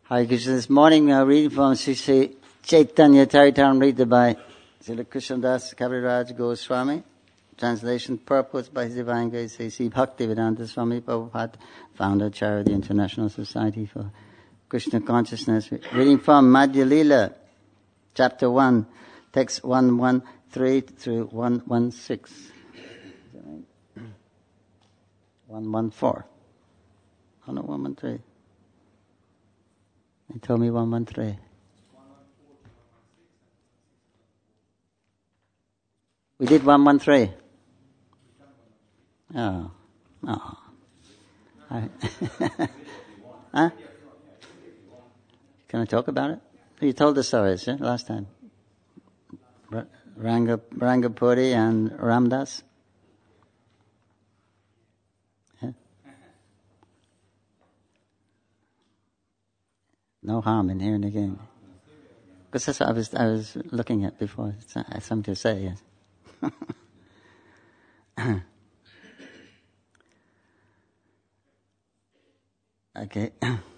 Hare Krishna. This morning we are reading from Sri Chaitanya Charitamrita by Srila Krishnadas Kaviraj Goswami. Translation purpose by His Divine Grace Sri Bhaktivedanta Swami Prabhupada, founder chair of the International Society for Krishna Consciousness. Reading from Madhya Lila, chapter 1, text 113 through 116. 114. Oh no, 113. They told me 113. We did 113. Oh. Huh? Can I talk about it? You told the stories, yeah, last time. Rangapuri and Ramdas. Yeah? No harm in hearing again. Because that's what I was looking at before. I had something to say, yes. Okay.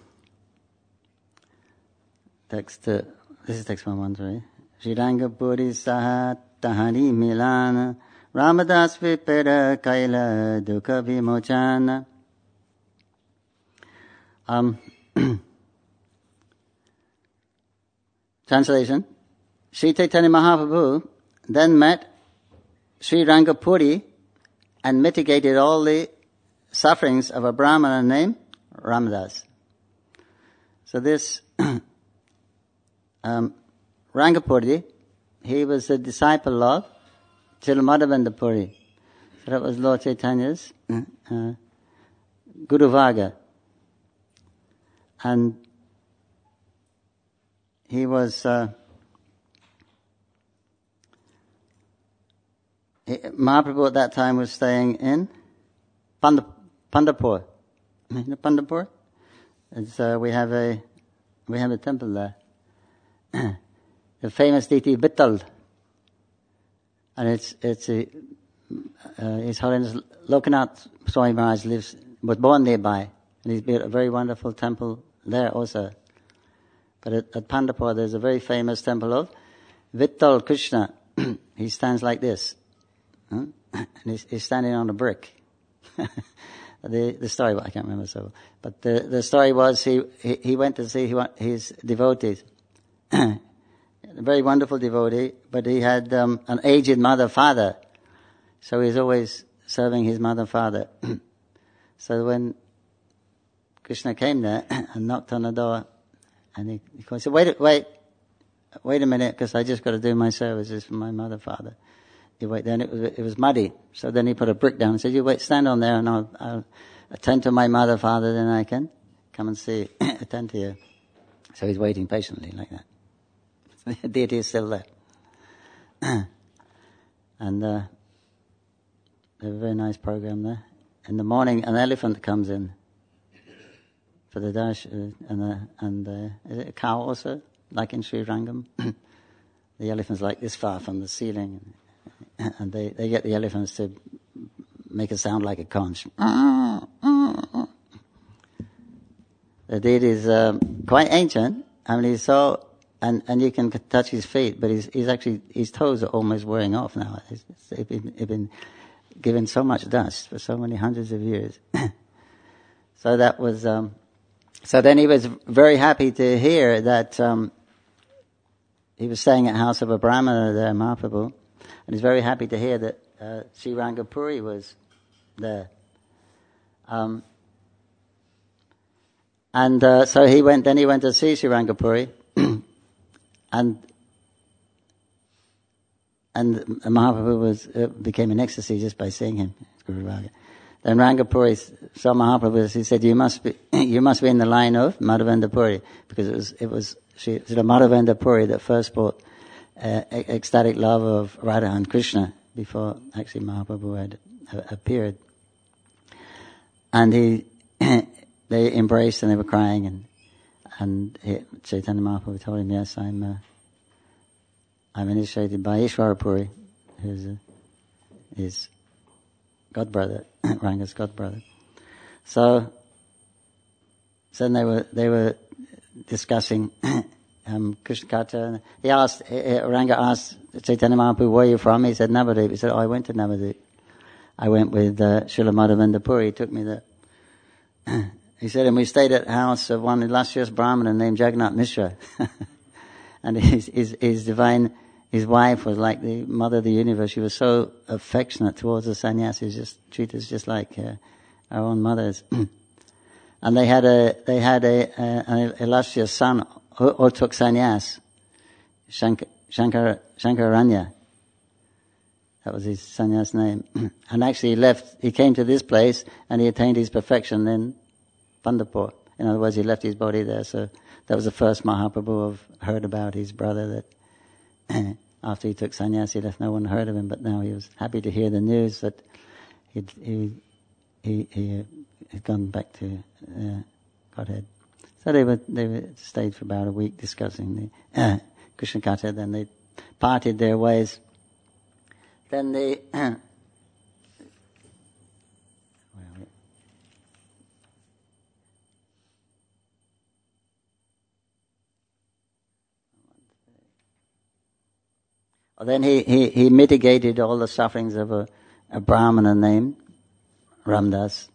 This is text 113. Shrirangapuri Saha Tahani Milana Ramadas Vipera Kaila Dukha Vimochana. Translation. Sri Chaitanya Mahaprabhu then met Sri Rangapuri and mitigated all the sufferings of a Brahmana named Ramadas. So this Rangapuri, he was a disciple of Srila Madhavendra Puri. So that was Lord Chaitanya's Guru Varga. And he was Mahaprabhu at that time was staying in Pandharpur. You know Pandharpur? We have a temple there. The famous deity Vittal. And it's His Holiness Lokanath Swami Maharaj was born nearby. And he's built a very wonderful temple there also. But at Pandharpur there's a very famous temple of Vittal Krishna. He stands like this. And he's standing on a brick. The story, I can't remember so well. But the story was he went to see his devotees. A very wonderful devotee, but he had an aged mother-father. So he's always serving his mother-father. So when Krishna came there and knocked on the door, and he said, wait a minute, because I just got to do my services for my mother-father. You wait. Then it was muddy, so then he put a brick down and said, "You wait, stand on there, and I'll attend to my mother-father. Then I can come and attend to you." So he's waiting patiently like that. The deity is still there, and they have a very nice program there. In the morning, an elephant comes in for the dash, and is it a cow also, like in Sri Rangam? The elephant's like this far from the ceiling. And they get the elephants to make a sound like a conch. The deity is quite ancient. I mean, he's so, and you can touch his feet, but his toes are almost wearing off now. He's been given so much dust for so many hundreds of years. So that was, so then he was very happy to hear that he was staying at the house of a Brahmana there, Mahaprabhu. And he's very happy to hear that Sri Rangapuri was there. So he went to see Sri Rangapuri, and Mahaprabhu became in ecstasy just by seeing him. Then Rangapuri saw Mahaprabhu. He said, "You must be in the line of Madhavendra Puri, because it was Madhavendra Puri that first brought ecstatic love of Radha and Krishna before actually Mahaprabhu had appeared." And they embraced and they were crying, and Chaitanya Mahaprabhu told him, "Yes, I'm initiated by Ishwarapuri, who's his godbrother, Ranga's godbrother." So then they were discussing Krishna Katha. He asked, Ranga asked Chaitanya Mahaprabhu, where are you from? He said, Navadvip. He said, I went to Navadvip. I went with Srila Madhavendra Puri. He took me there. He said, and we stayed at the house of one illustrious Brahmana named Jagannath Mishra. And his wife was like the mother of the universe. She was so affectionate towards the sannyasis, just treated us just like our own mothers. And they had an illustrious son who took sannyas, Shankararanya. That was his sannyas name. And actually he came to this place and he attained his perfection in Pandharpur. In other words, he left his body there. So that was the first Mahaprabhu have heard about his brother, that after he took sannyas, he left, no one heard of him, but now he was happy to hear the news that he had gone back to Godhead. So they stayed for about a week discussing the Krishna Katha, then they parted their ways. Then they then he mitigated all the sufferings of a Brahmana named Ramdas.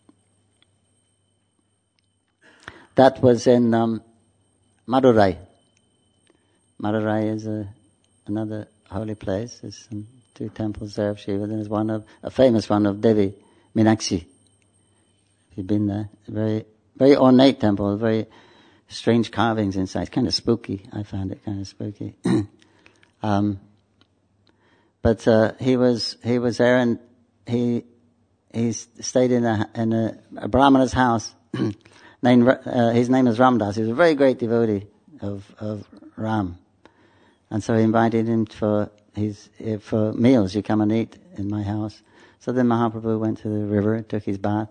That was in Madurai. Madurai is another holy place. There's some 2 temples there of Shiva. There's a famous one of Devi, Meenakshi. If you've been there, very, very ornate temple, very strange carvings inside. It's kind of spooky. I found it kind of spooky. But he was there, and he stayed in a Brahmana's house. His name is Ramdas. He was a very great devotee of Ram, and so he invited him for meals. You come and eat in my house. So then Mahaprabhu went to the river, took his bath,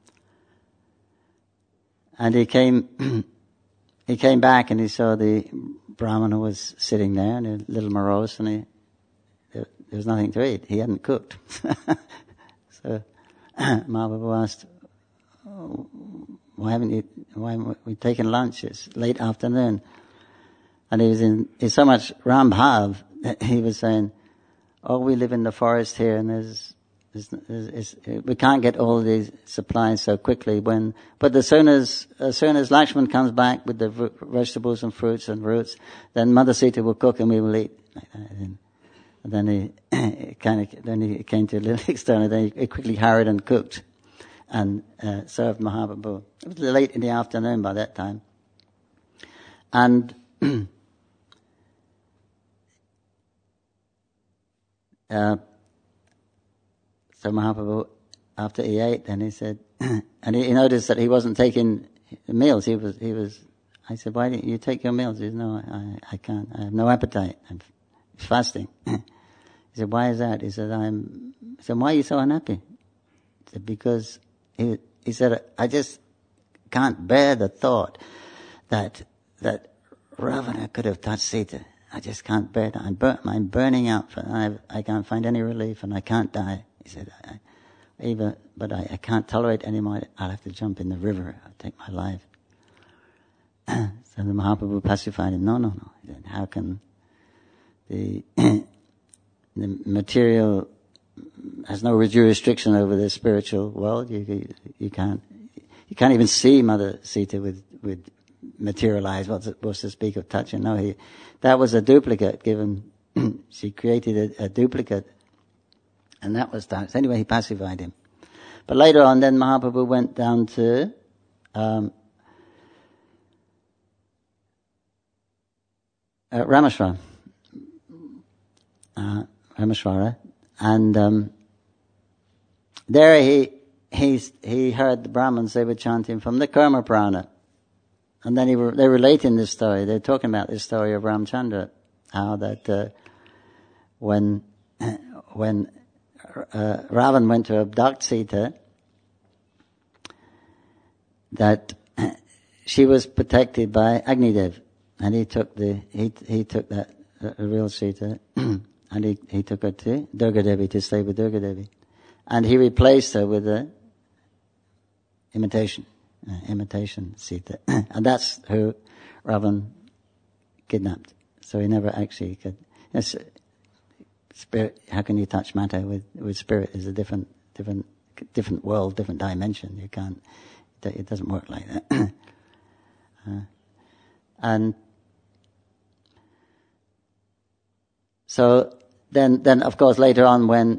and he came back and he saw the Brahmana was sitting there, and a little morose, and there was nothing to eat. He hadn't cooked. So Mahaprabhu asked, why haven't we taken lunch? It's late afternoon. And he was in so much Ram Bhav that he was saying, we live in the forest here, and we can't get all these supplies so quickly. But as soon as Lakshman comes back with the vegetables and fruits and roots, then Mother Sita will cook and we will eat. And then he came to a little extent, and then he quickly hurried and cooked and served Mahaprabhu. It was late in the afternoon by that time. And so Mahaprabhu, after he ate, then he said, and he noticed that he wasn't taking meals. I said, why didn't you take your meals? He said, no, I can't. I have no appetite. I'm fasting. He said, why is that? He said, I said, why are you so unhappy? He said, because he said, I just can't bear the thought that Ravana could have touched Sita. I just can't bear that. I'm burning up. I can't find any relief, and I can't die. He said, I can't tolerate anymore. I'll have to jump in the river. I'll take my life. So the Mahaprabhu pacified him. No. He said, how can the material has no jurisdiction over the spiritual world? You can't even see Mother Sita with material eyes. What's to speak of touching? No, that was a duplicate given. She created a duplicate, and that was that. So anyway, he pacified him. But later on, then Mahaprabhu went down to Rameshwara. Rameshwara, and there he heard the Brahmins. They were chanting from the Karma Purana, and then they're relating this story. They're talking about this story of Ramchandra, how that when Ravan went to abduct Sita, that she was protected by Agnidev, and he took that real Sita. And he took her to Durga Devi to stay with Durga Devi. And he replaced her with an imitation. imitation Sita. And that's who Ravan kidnapped. So he never actually could. Yes, spirit. How can you touch matter with spirit? Is a different world, different dimension. You can't. It doesn't work like that. And so then of course later on when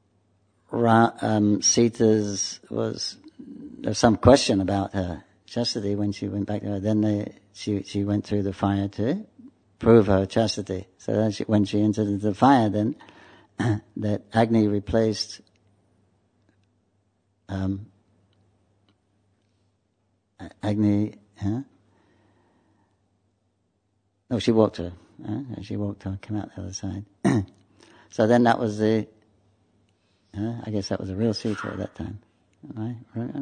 Sita's there's some question about her chastity when she went back to her. Then she went through the fire to prove her chastity. So then when she entered into the fire, then that Agni replaced Agni. No, she walked her. She walked her, came out the other side. So then that was I guess that was a real Sita at that time. Right?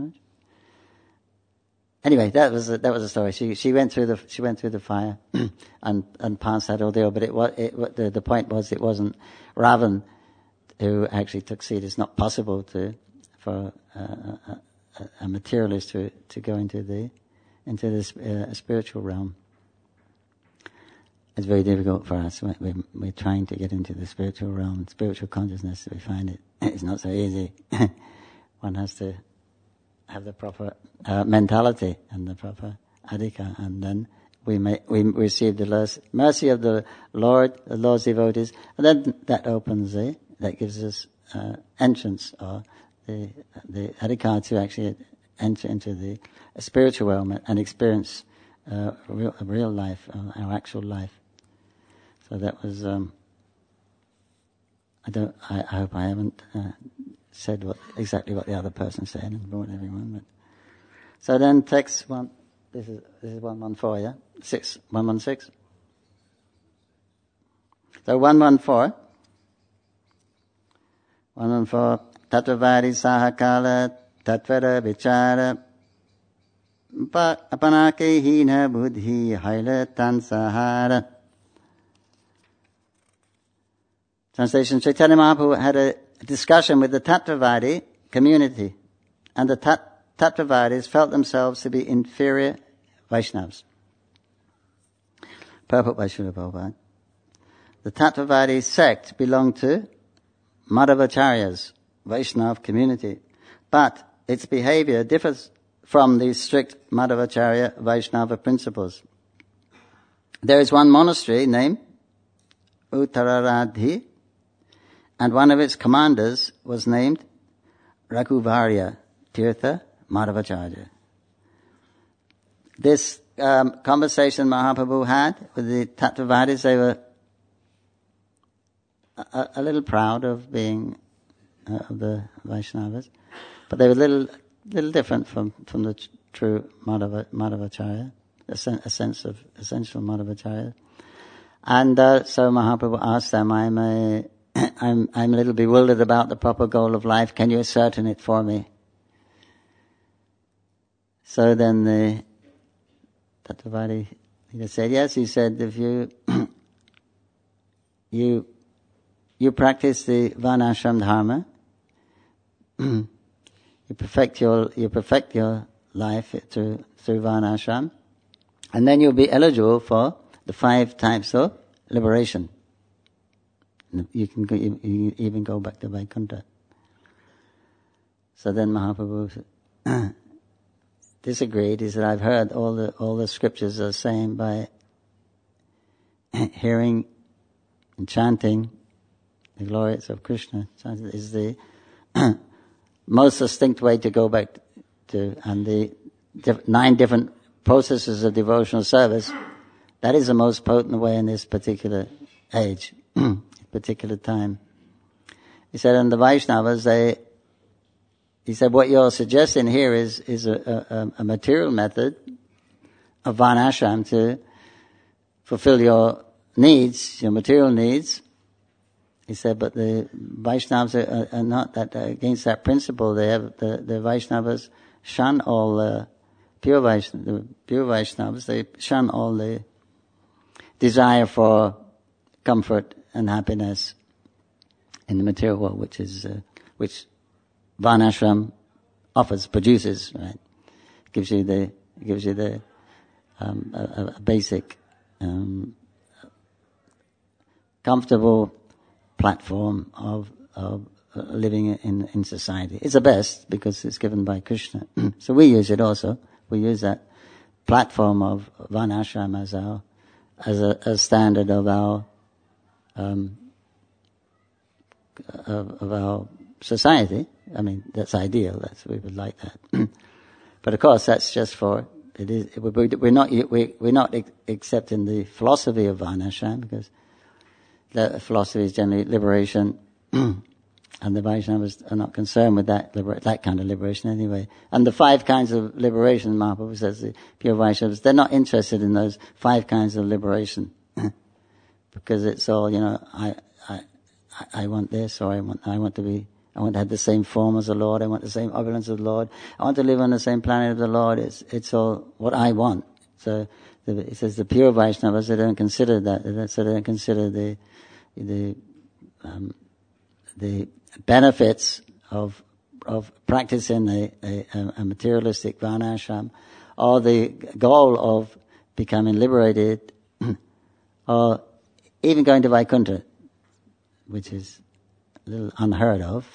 Anyway, that was the story. She went through the fire and passed that ordeal. But the point was it wasn't Ravan who actually took Sita. It's not possible for a materialist to go into the spiritual realm. It's very difficult for us. We're trying to get into the spiritual realm, spiritual consciousness. We find it's not so easy. One has to have the proper mentality and the proper adhika, and then we receive the mercy of the Lord's devotees, and then that gives us entrance or the adhika to actually enter into the spiritual realm and experience real life, our actual life. So that was. I hope I haven't said exactly what the other person said and bored everyone. But so then text one. This is 114. Yeah, 116. So 114. 114. Tattvavari sahakala tatvara vichara apanake hina buddhi haila tansahara. Translation: Chaitanya Mahaprabhu had a discussion with the Tattvavadi community, and the Tattvavadis felt themselves to be inferior Vaishnavas. Purport by Srila Prabhupada. The Tattvavadi sect belonged to Madhvacharya's Vaishnava community, but its behavior differs from the strict Madhvacharya Vaishnava principles. There is one monastery named Uttararadhi, and one of its commanders was named Raghuvarya Tirtha Madhvacharya. This conversation Mahaprabhu had with the Tattvavadis, they were a little proud of being of the Vaishnavas, but they were a little different from the true Madhvacharya, a sense of essential Madhvacharya. And so Mahaprabhu asked them, I'm a little bewildered about the proper goal of life. Can you ascertain it for me? So then the Tattvavadi said, yes. He said, if you practice the Varnashram Dharma, you perfect your life through Varnashram, and then you'll be eligible for the 5 types of liberation. You can even go back to Vaikuntha. So then Mahaprabhu disagreed. He said, I've heard all the scriptures are saying by hearing and chanting the glories of Krishna is the most distinct way to go back to, and the 9 different processes of devotional service, that is the most potent way in this particular age, particular time. He said, and the Vaishnavas, he said, what you're suggesting here is a material method of Varnashram to fulfill your needs, your material needs. He said, but the Vaishnavas are not that against that principle. They have the Vaishnavas shun all pure Vaishnavas. They shun all the desire for comfort and happiness in the material world, which Varnashram produces, right? gives you the a basic comfortable platform of living in society. It's the best because it's given by Krishna. So we use it also. We use that platform of varnashram as a standard of our society. I mean, that's ideal. We would like that. But of course, that's just for it is. We're not accepting the philosophy of varnashram because the philosophy is generally liberation. And the Vaishnavas are not concerned with that kind of liberation anyway. And the 5 kinds of liberation, Mahaprabhu says, the pure Vaishnavas, they're not interested in those 5 kinds of liberation. Because it's all, I want this, or I want to have the same form as the Lord, I want the same opulence of the Lord, I want to live on the same planet of the Lord, it's all what I want. So, it says the pure Vaishnavas, they don't consider that, so they don't consider the benefits of practicing a materialistic varnashram, or the goal of becoming liberated, or even going to Vaikuntha, which is a little unheard of.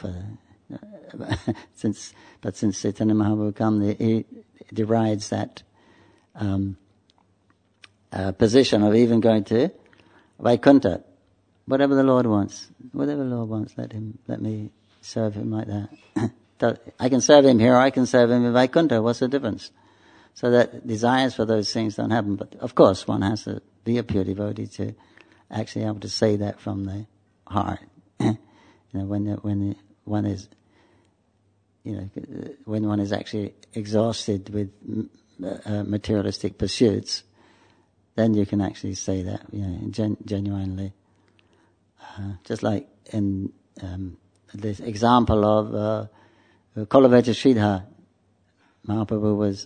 Since Chaitanya Mahaprabhu come, he derides that position of even going to Vaikuntha. Whatever the Lord wants, let me serve him like that. I can serve him here, or I can serve him in Vaikuntha. What's the difference? So that desires for those things don't happen. But of course, one has to be a pure devotee to actually able to say that from the heart. When one is actually exhausted with materialistic pursuits, then you can actually say that, genuinely. Just like in this example of Kolaveta Sridhar, Mahaprabhu was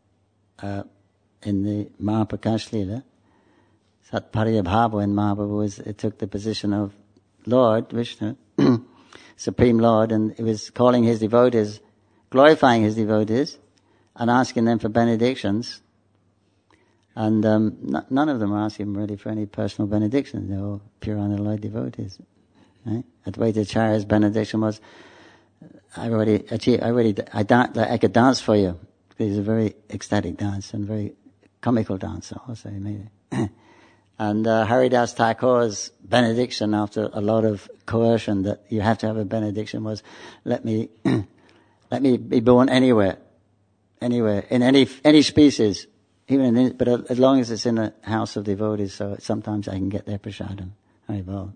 in the Mahaprakash Leela, Satpariya Bhava, when Mahaprabhu took the position of Lord Vishnu, Supreme Lord, and he was calling his devotees, glorifying his devotees, and asking them for benedictions. And none of them were asking him really for any personal benediction. They were all pure unalloyed devotees. Right? Advaita Acharya's benediction was, I could dance for you. He's a very ecstatic dancer and very comical dancer also. He made it. And Haridas Thakur's benediction, after a lot of coercion that you have to have a benediction, was, let me be born anywhere, in any species. But as long as it's in a house of devotees, so sometimes I can get their prasadam. Haribol.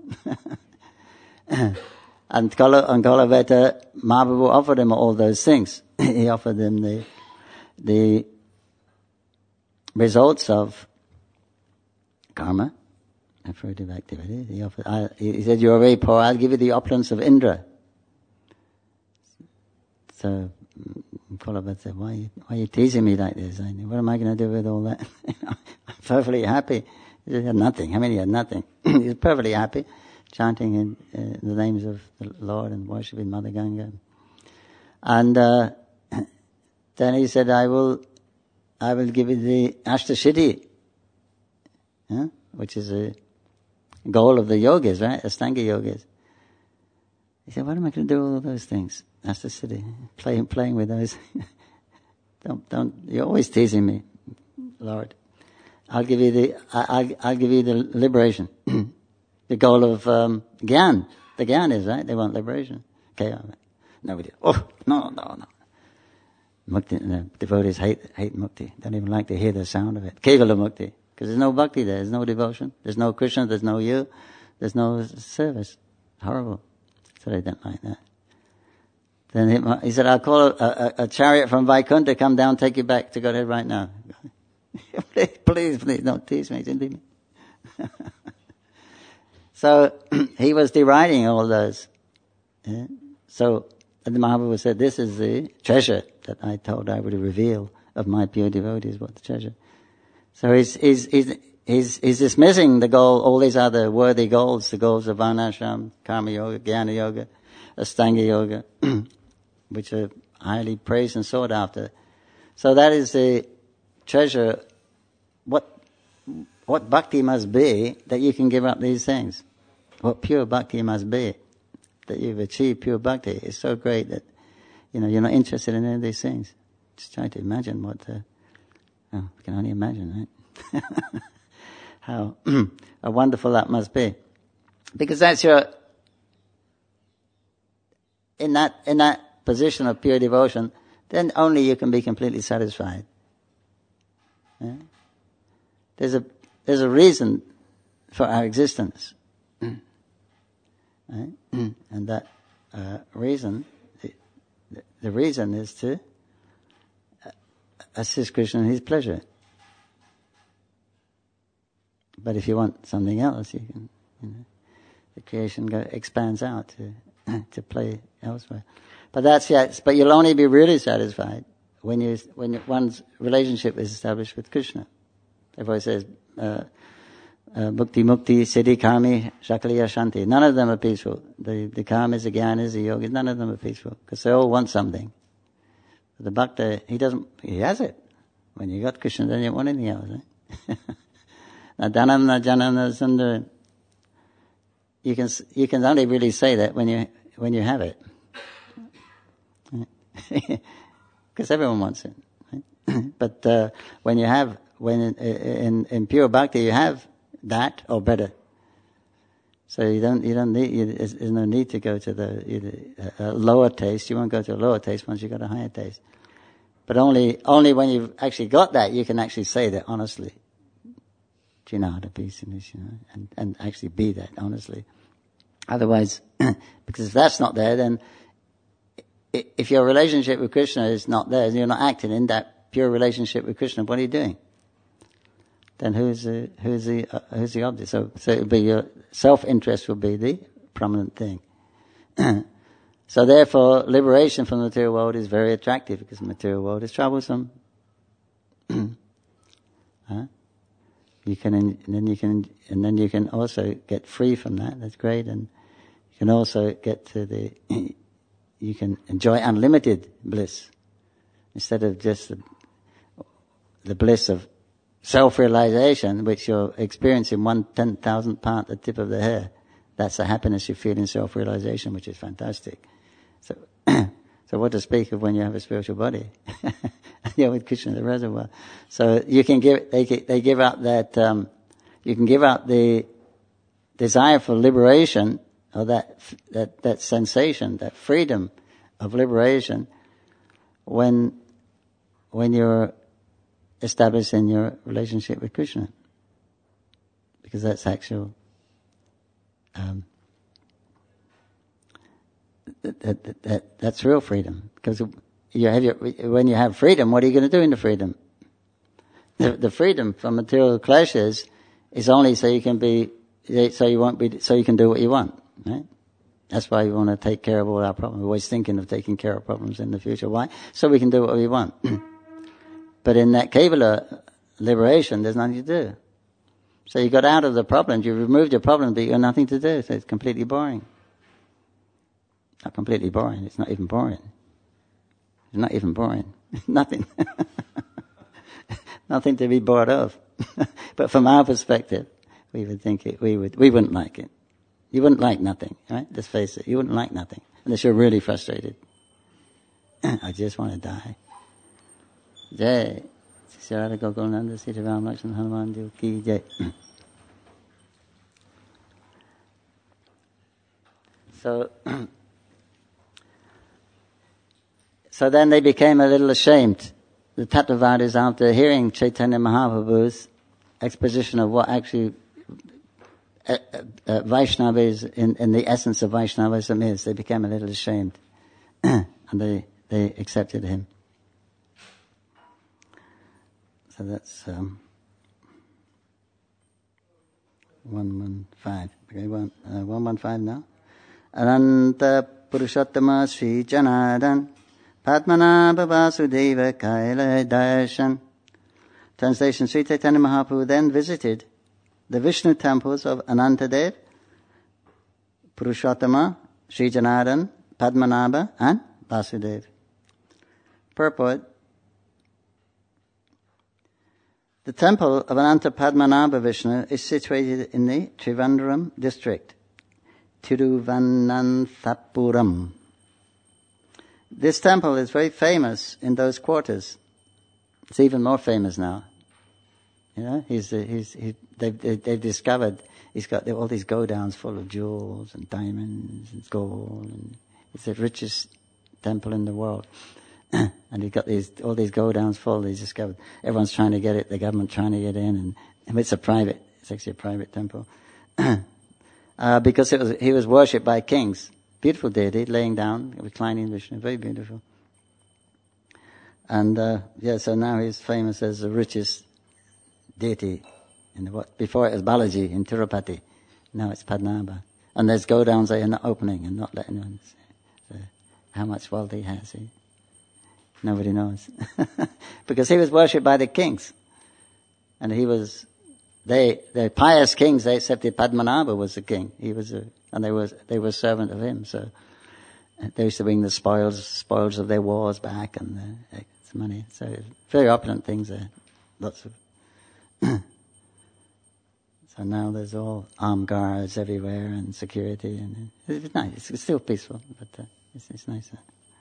And Kolaveta, Mahaprabhu offered him all those things. He offered them the results of karma, fruitive activity. He said, "You are very poor. I'll give you the opulence of Indra." So Kolaveta said, "Why are you teasing me like this? What am I going to do with all that? I'm perfectly happy." He had nothing. I mean, he had nothing. He was perfectly happy, chanting in the names of the Lord and worshipping Mother Ganga. And then he said, "I will give you the Ashtasiddhi," which is a goal of the yogis, right? Astanga yogis. He said, "What am I going to do with all those things? Ashtasiddhi, playing with those. Don't. You're always teasing me, Lord. I'll give you the liberation, the goal of Gyan. The Gyan is right. They want liberation. Okay, nobody. Oh no. Mukti. The devotees hate mukti. Don't even like to hear the sound of it. Kevala mukti, because there's no bhakti there. There's no devotion. There's no Krishna. There's no you. There's no service. Horrible. So they don't like that. Then he said, "I'll call a chariot from Vaikuntha, come down, take you back to Godhead right now." please, don't tease me. So he was deriding all those. Yeah? So the Mahaprabhu said, "This is the treasure that I told I would reveal of my pure devotees." What the treasure? So he's dismissing the goal, all these other worthy goals, the goals of Varnashram, Karma Yoga, Jnana Yoga, Astanga Yoga, which are highly praised and sought after. So that is the treasure. What bhakti must be that you can give up these things. What pure bhakti must be that you've achieved pure bhakti. It's so great that, you're not interested in any of these things. Just try to imagine we can only imagine, right? How wonderful that must be. Because that's in that position of pure devotion, then only you can be completely satisfied. Yeah? There's a reason for our existence. Right? And that reason, the reason is to assist Krishna in his pleasure. But if you want something else, you can, the creation expands out to play elsewhere. But but you'll only be really satisfied when one's relationship is established with Krishna. Therefore it says, Bhukti Mukti Siddhi Kami Shakaliya Shanti. None of them are peaceful. The Kamis, the Gyanis, the Yogis, none of them are peaceful. Because they all want something. But the Bhakta, he has it. When you got Krishna, then you don't want anything else. Eh? Na Dhanam, na Janam, na Sundaram. You can only really say that when you have it. Because everyone wants it. Right? But when in pure bhakti you have that or better, so you don't need. There's no need to go to a lower taste. You won't go to a lower taste once you've got a higher taste. But only when you've actually got that, you can actually say that honestly. Jnana peace in this, and actually be that honestly. Otherwise, because if that's not there, then if your relationship with Krishna is not there, you're not acting in that pure relationship with Krishna, what are you doing? Then who's the object? So it would be your self-interest will be the prominent thing. So therefore, liberation from the material world is very attractive because the material world is troublesome. You can also get free from that. That's great, and you can also get to you can enjoy unlimited bliss instead of just the bliss of self-realization, which you're experiencing 1/10,000th part, the tip of the hair. That's the happiness you feel in self-realization, which is fantastic. So what to speak of when you have a spiritual body? You're with Krishna, the reservoir. So you can they give up that, you can give up the desire for liberation, or that sensation, that freedom of liberation, when you're established in your relationship with Krishna. Because that's actual, that's real freedom. Because when you have freedom, what are you going to do in the freedom? The freedom from material pleasures is only so you can do what you want, right? That's why we want to take care of all our problems. We're always thinking of taking care of problems in the future. Why? So we can do what we want. But in that Kevala liberation, there's nothing to do. So you got out of the problems, you removed your problem, but you got nothing to do. So it's completely boring. Not completely boring. It's not even boring. It's not even boring. Nothing. Nothing to be bored of. But from our perspective, we would think we wouldn't like it. You wouldn't like nothing, right? Let's face it. You wouldn't like nothing unless you're really frustrated. I just want to die. Jai. Sri Gokulananda, Sri Ram Lakshman Hanuman Dev Ki Jai. So then they became a little ashamed. The Tattvavadis, after hearing Chaitanya Mahaprabhu's exposition of what actually Vaishnava is, in the essence of Vaishnavism is, they became a little ashamed. And they accepted him. So that's 115. Okay, 115 now. Ananta Purushottama Sri Janardhan Padmanabha Vasudeva Kaila Darshan. Translation: Sri Chaitanya Mahaprabhu then visited the Vishnu temples of Anantadev, Purushottama, Sri Janardhan, Padmanabha and Vasudeva. Purport: The temple of Ananta Padmanabha Vishnu is situated in the Trivandrum district, Tiruvananthapuram. This temple is very famous in those quarters. It's even more famous now. You know, they've discovered he's got all these go-downs full of jewels and diamonds and gold, and it's the richest temple in the world. And he's got all these go-downs full. He's discovered everyone's trying to get it. The government trying to get in, and it's actually a private temple, because he was worshipped by kings. Beautiful deity, laying down, reclining Vishnu, very beautiful. And so now he's famous as the richest deity in the world. Before it was Balaji in Tirupati, now it's Padmanabha. And there's go-downs they are not opening and not letting anyone see how much wealth he has. Nobody knows. Because he was worshipped by the kings. And the pious kings, they accepted Padmanabha was the king. And they were servant of him. So they used to bring the spoils of their wars back and the money. So very opulent things there. Lots of. So now there's all armed guards everywhere and security, and it's nice. It's still peaceful, but it's nice.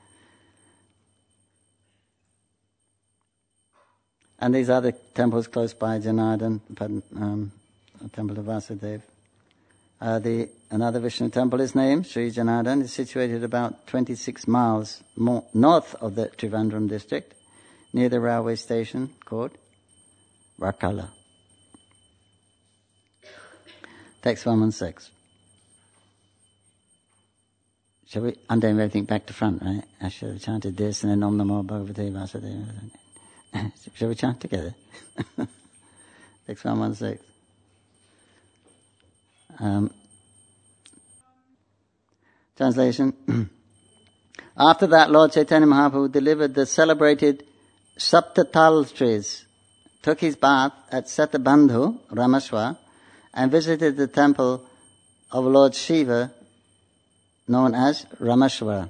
And these other temples close by, Janardhan, temple of Vasudeva. Another Vishnu temple is named Sri Janardhan. It's situated about 26 miles north of the Trivandrum district, near the railway station called Varkala. Text 116. Shall we undo everything back to front, right? I should have chanted this and then Om Namo Bhagavate Vasudeva. Shall we chant together? Text 116. Translation. After that, Lord Chaitanya Mahaprabhu delivered the celebrated Saptatal trees, took his bath at Satabandhu, Rameshwar, and visited the temple of Lord Shiva, known as Rameshwara.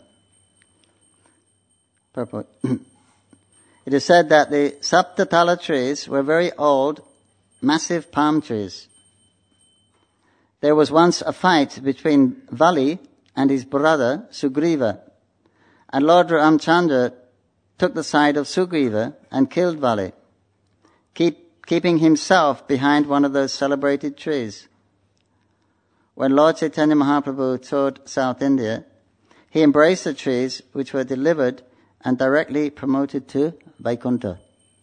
Purport. It is said that the Saptatala trees were very old, massive palm trees. There was once a fight between Vali and his brother Sugriva, and Lord Ramchandra took the side of Sugriva and killed Vali, keeping himself behind one of those celebrated trees. When Lord Chaitanya Mahaprabhu toured South India, he embraced the trees which were delivered and directly promoted to Vaikuntha.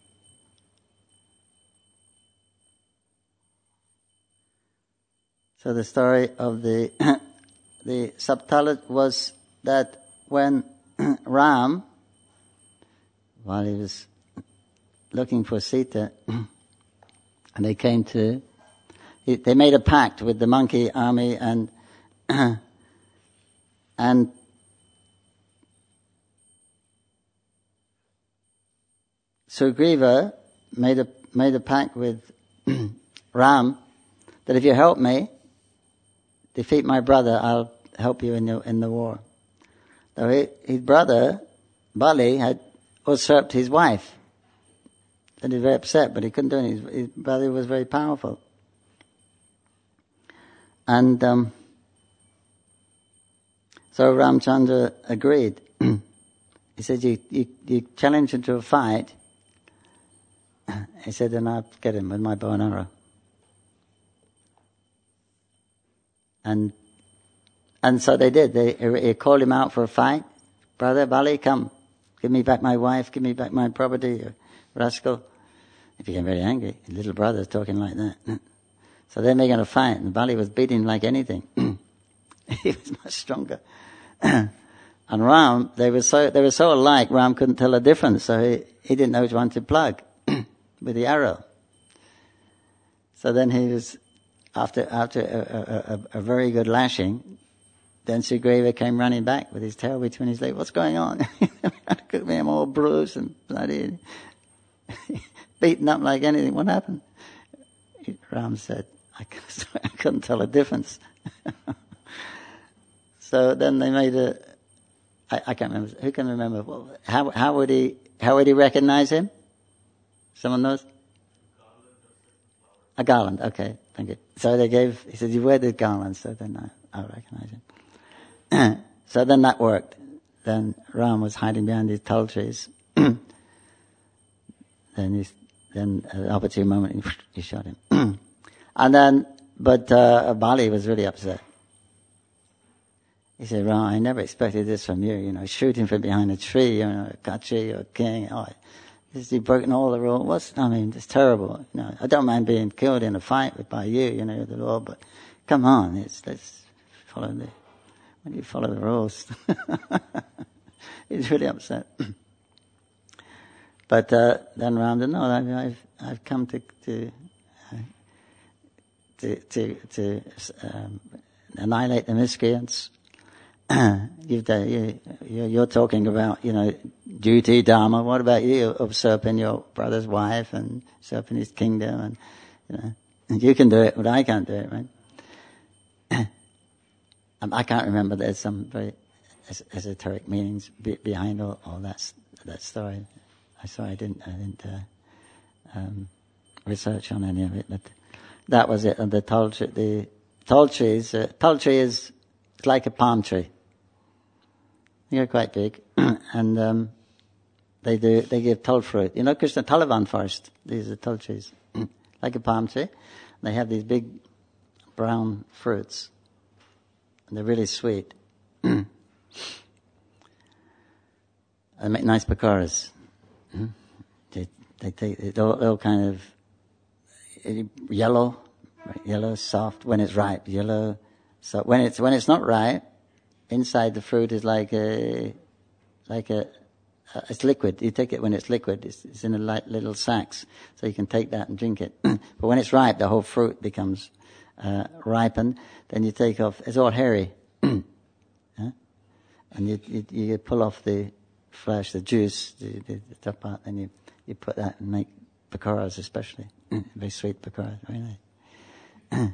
So the story of the Saptala was that when Ram, while he was looking for Sita, and they made a pact with the monkey army and Sugriva made a pact with Ram that if you help me defeat my brother, I'll help you in the war. So his brother Bali had usurped his wife. And he was very upset, but he couldn't do anything. His brother was very powerful. And so Ramchandra agreed. He said, you challenge him to a fight. He said, then I'll get him with my bow and arrow. And so they did. He called him out for a fight. Brother Bali, come. Give me back my wife. Give me back my property. You rascal. He became very angry. His little brother's talking like that. So then they're going to fight. And Bali was beating like anything. He was much stronger. And Ram, they were so alike, Ram couldn't tell the difference. So he didn't know which one to plug with the arrow. So then he was, after a very good lashing, then Sugriva came running back with his tail between his legs. What's going on? I'm all bruised and bloody, beaten up like anything. What happened? Ram said, I couldn't tell the difference. So then they made I can't remember. Who can remember? How would he recognize him? Someone knows? A garland, okay, thank you. So he said, you wear the garland, so then I recognize it. So then that worked. Then Ram was hiding behind these tall trees. Then at an opportune moment, he shot him. But Bali was really upset. He said, Ram, I never expected this from you, shooting from behind a tree, a Kachi or a king. You've broken all the rules. It's terrible. I don't mind being killed in a fight by you, the law, but come on, let's follow when you follow the rules. He's really upset. But then Ram said, no, I've come to annihilate the miscreants. You're talking about, duty, dharma. What about you usurping your brother's wife and usurping his kingdom? And, you can do it, but I can't do it, right? I can't remember. There's some very esoteric meanings behind all that story. I didn't research on any of it, but that was it. And the tall tree is like a palm tree. They're quite big, and they give tall fruit. Krishna Talavan forest. These are tall trees, like a palm tree. They have these big brown fruits, and they're really sweet. They make nice pakoras. They're all kind of yellow, soft when it's ripe, yellow. So when it's not ripe, inside the fruit is like it's liquid. You take it when it's liquid. It's in a little sacks, so you can take that and drink it. But when it's ripe, the whole fruit becomes ripened. Then you take off. It's all hairy, huh? And you pull off the flesh, the juice, the top part. Then you put that and make pakoras, especially very sweet pakoras, very nice.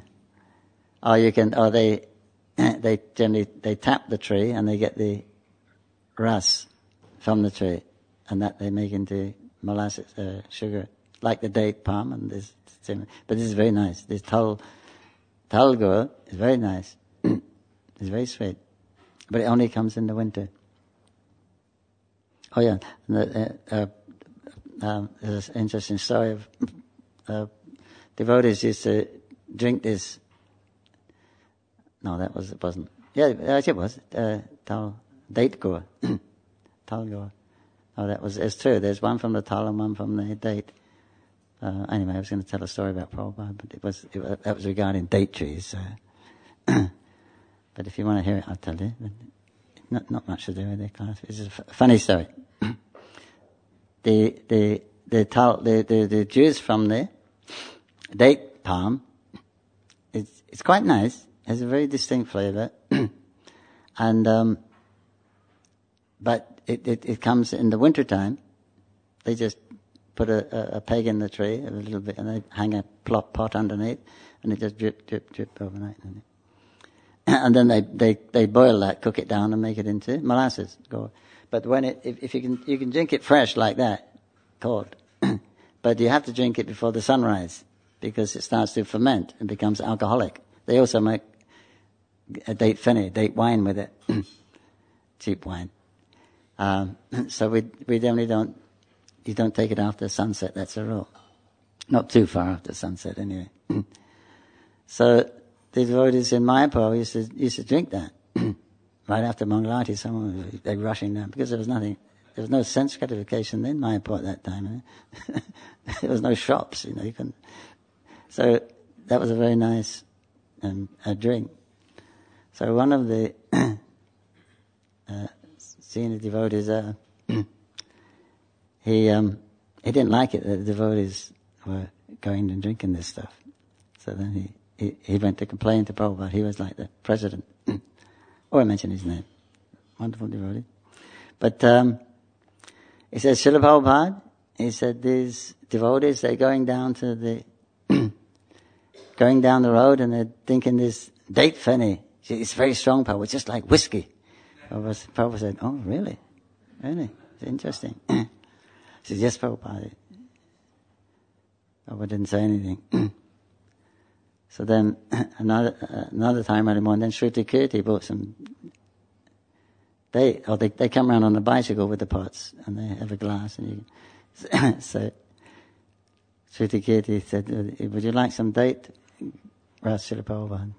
They generally tap the tree and they get the ras from the tree, and that they make into molasses, sugar, like the date palm. And but this is very nice. This talgur is very nice. It's very sweet, but it only comes in the winter. Oh yeah, there's an interesting story of devotees used to drink this. No, it wasn't. Yeah, it was. Date gur. Tal gur. Oh, it's true. There's one from the tal and one from the date. Anyway, I was going to tell a story about Prabhupada, but that was regarding date trees. But if you want to hear it, I'll tell you. Not much to do with it, class. It's a funny story. The juice from the date palm, it's quite nice. Has a very distinct flavor, and but it comes in the wintertime. They just put a peg in the tree a little bit, and they hang a pot underneath, and it just drip overnight. And then they boil that, cook it down, and make it into molasses. But if you can drink it fresh like that, cold, but you have to drink it before the sunrise because it starts to ferment and becomes alcoholic. They also make a date wine with it, cheap wine. So we generally you don't take it after sunset. That's a rule. Not too far after sunset, anyway. So the devotees in Mayapur used to drink that right after Mangalarti. They were rushing down because there was no sense gratification in Mayapur at that time. There was no shops, you couldn't. So that was a very nice drink. So one of the senior devotees, he didn't like it that the devotees were going and drinking this stuff. So then he went to complain to Prabhupada. He was like the president. I mentioned his name. Wonderful devotee. But he said, Srila Prabhupada, he said, these devotees, they're going down the road and they're drinking this date feni. It's very strong, Prabhupada. It's just like whiskey. Prabhupada said, oh, really? Really? It's interesting. He said, yes, Prabhupada. Prabhupada didn't say anything. So then another time early morning, then Shruti Kirti bought some. They come around on a bicycle with the pots, and they have a glass, and so Shruti Kirti said, "Would you like some date?" Ras Srila Prabhupada.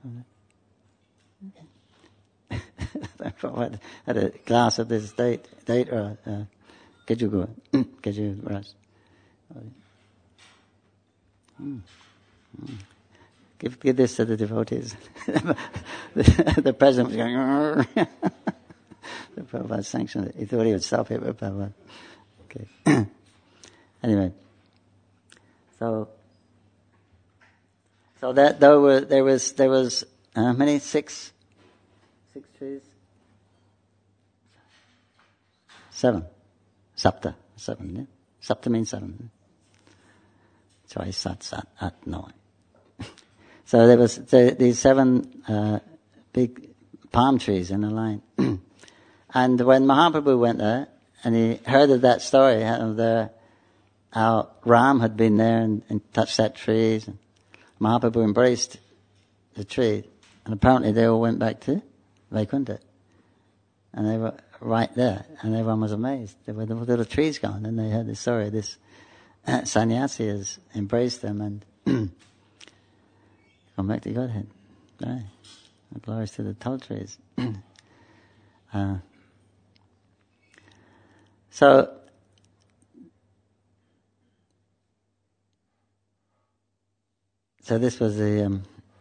Prabhupada had a glass of this date or Kaju Ras. Give this to the devotees. The president was going. The Prabhupada sanctioned it. He thought he would stop it, but Prabhupada. Okay. Anyway, so that there was how many? Six trees. 7. Sapta. 7. Yeah? Sapta means 7. Twice sat, at, 9. So there was these 7 big palm trees in a line. And when Mahaprabhu went there, and he heard of that story, how Ram had been there and touched that tree, and Mahaprabhu embraced the tree, and apparently they all went back to Vaikuntha. And they were right there, and everyone was amazed. There were the little trees gone, and they heard the story. This sannyasi has embraced them and come back to Godhead. Right. Glories to the tall trees. So this was the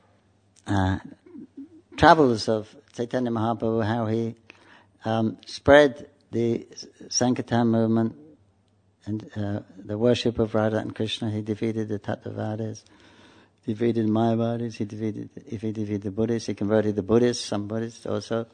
travels of Chaitanya Mahaprabhu, how he spread the Sankirtan movement and the worship of Radha and Krishna. He defeated the Tattvavadas, defeated Mayavadis, he defeated the Buddhists, he converted the Buddhists, some Buddhists also.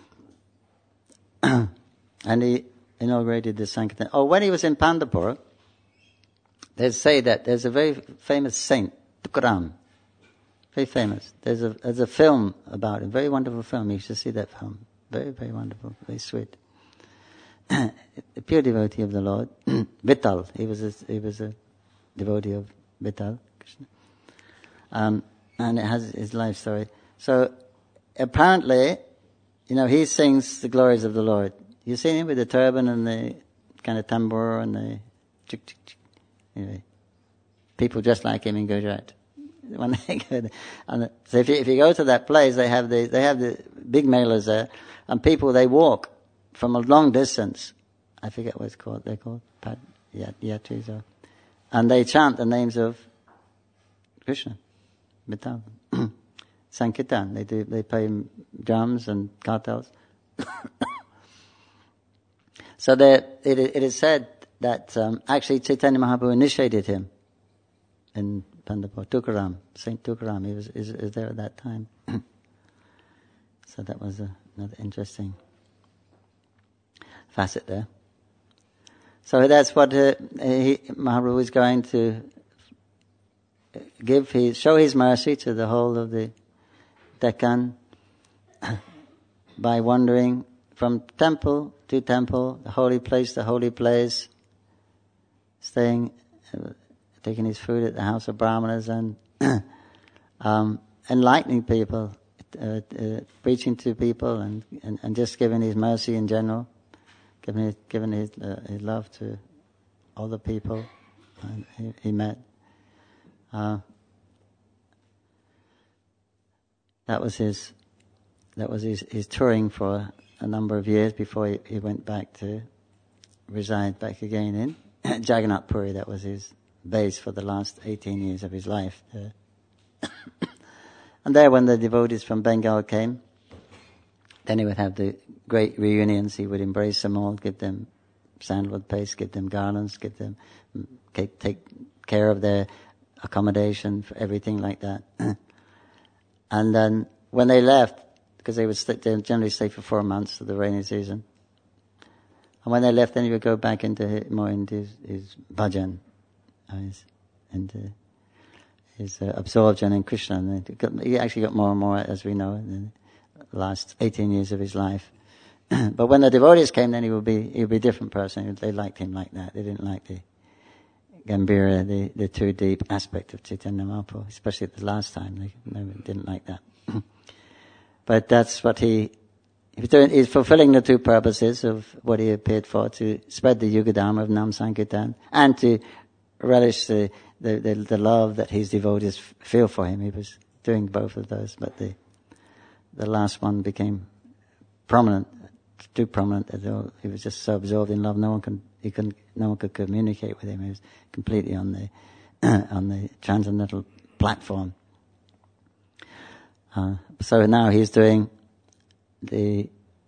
And he inaugurated the Sankirtan. Oh, when he was in Pandharpur, they say that there's a very famous saint, Tukaram. Very famous. There's a film about him, very wonderful film. You should see that film. Very, very wonderful, very sweet. A pure devotee of the Lord, Vittal. He was a devotee of Vittal, Krishna. And it has his life story. So apparently, he sings the glories of the Lord. You see him with the turban and the kind of tambour and the chick, chick, chick. Anyway, people just like him in Gujarat. When they go there. So if you go to that place, they have the big melas there, and people, they walk from a long distance. I forget what it's called. They're called yatris, and they chant the names of Krishna, Vittal, Sankirtan. They play drums and kartals. So it is said that actually Chaitanya Mahaprabhu initiated him in Pandharpur. Tukaram, Saint Tukaram, he was there at that time. So that was another interesting facet there. So that's what Mahaprabhu is going to show his mercy to the whole of the Deccan by wandering from temple to temple, the holy place to holy place, staying, taking his food at the house of Brahmanas and enlightening people, preaching to people and just giving his mercy in general, giving his love to all the people he met. That was his touring for a number of years before he went back to reside back again in Jagannath Puri. That was his base for the last 18 years of his life. And there, when the devotees from Bengal came, then he would have the great reunions. He would embrace them all, give them sandalwood paste, give them garlands, take care of their accommodation, everything like that. And then when they left, because they would generally stay for 4 months of the rainy season, and when they left, then he would go back into his bhajan, into his absorption in Krishna. And he actually got more and more, as we know, in the last 18 years of his life. But when the devotees came, then he would be a different person. They liked him like that. They didn't like the Gambhira, the too deep aspect of Chaitanya Mahaprabhu, especially the last time. They didn't like that. But that's what he was doing. He's fulfilling the two purposes of what he appeared for, to spread the Yuga Dharma of Nam Sankirtan and to relish the love that his devotees feel for him. He was doing both of those, but the last one became prominent, too prominent. He was just so absorbed in love, no one could communicate with him. He was completely on the transcendental platform. So now he's doing the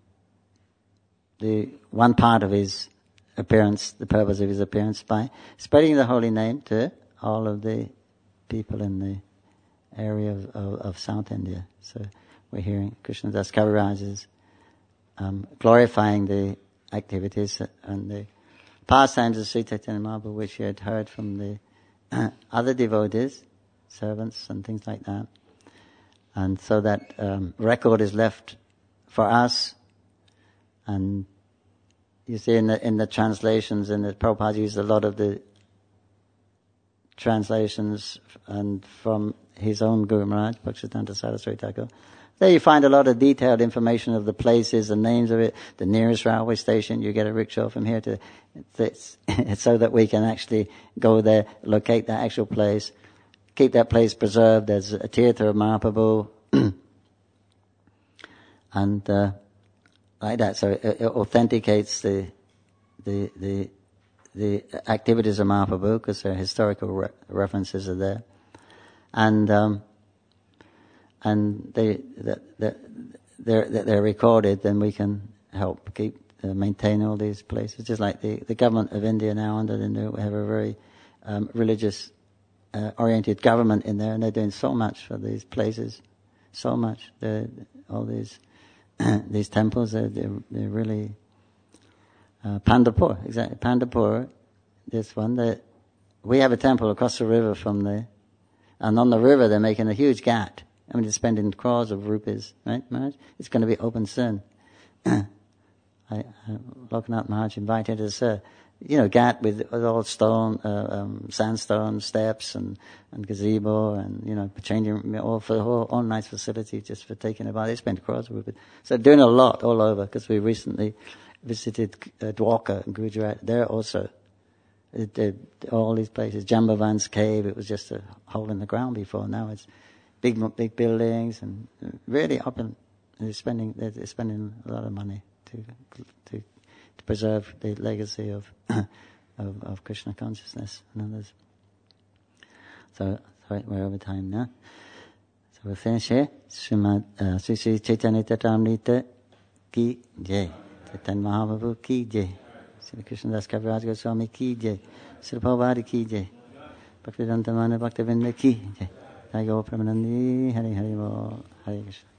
one part of his appearance, the purpose of his appearance, by spreading the holy name to all of the people in the area of South India. So we're hearing Krishnadas Kaviraj is glorifying the activities and the pastimes of Sri Chaitanya Mahaprabhu, which he had heard from the other devotees, servants and things like that. And so that record is left for us. And you see in the translations, in the Prabhupada used a lot of the translations and from his own Guru Maharaj, Bhaktisiddhanta Saraswati Thakur. There you find a lot of detailed information of the places, the names of it, the nearest railway station. You get a rickshaw from here to, so that we can actually go there, locate that actual place, keep that place preserved as a Tirtha of Mahaprabhu, and like that. So it authenticates the activities of Mahaprabhu because their historical references are there, and they're recorded. Then we can help keep maintain all these places. Just like the government of India now, under the new, we have a very religious oriented government in there, and they're doing so much for these places, so much. All these these temples, they're really Pandharpur, exactly. Pandharpur, this one, that we have a temple across the river from there, and on the river they're making a huge ghat. I mean, they're spending crores of rupees, right, Maharaj? It's going to be open soon. Lokanath Maharaj invited us, ghat with all stone, sandstone steps and gazebo and, changing all nice facility just for taking a bath. They spend crores of rupees. So doing a lot all over, because we recently visited Dwarka in Gujarat. There also, all these places. Jambavan's cave, it was just a hole in the ground before. Now it's big buildings and really open. They're spending a lot of money to preserve the legacy of Krishna consciousness and others. So we're over time now. So we'll finish here. Sri Sri Chaitanya Charitamrita ki jai. Chaitanya Mahaprabhu ki jai. Sri Krishnadas Kaviraj Goswami ki jai. Sri Prabhupada ki jai. Bhaktivedanta Mana Bhaktivinda ki jai. Jai Go Premanandi. Hare Hare Bo. Hare Krishna.